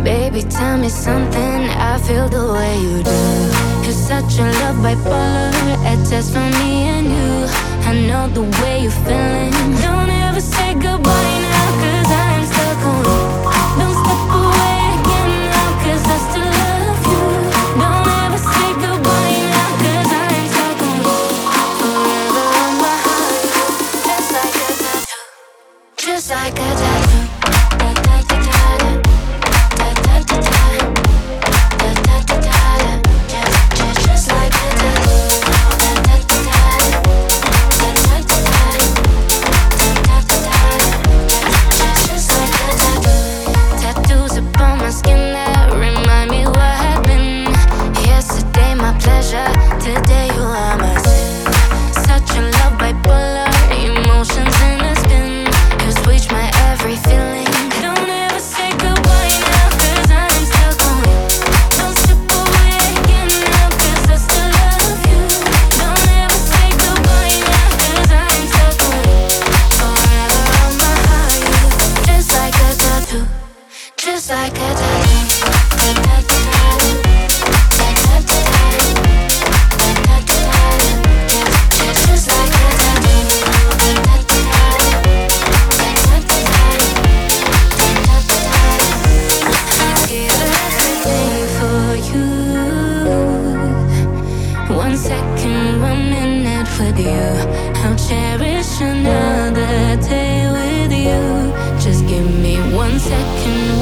Baby, tell me something, I feel the way you do. You're such a love bipolar, a test for me and you. I know the way you're feeling. Don't ever say goodbye now, cause I'm stuck on you. Don't step away again now, cause I still love you. Don't ever say goodbye now, cause I'm stuck on you. Forever on my heart, just like a tattoo. Just like a tattoo. Today you are my sin. Such a love bipolar, emotions in a spin. You switch my every feeling. Don't ever say goodbye now, cause I'm stuck on you. Don't step away again now, cause I still love you. Don't ever say goodbye now, cause I'm stuck on you. Forever on my heart, just like a tattoo. Just like a tattoo. One second, 1 minute with you. I'll cherish another day with you. Just give me 1 second.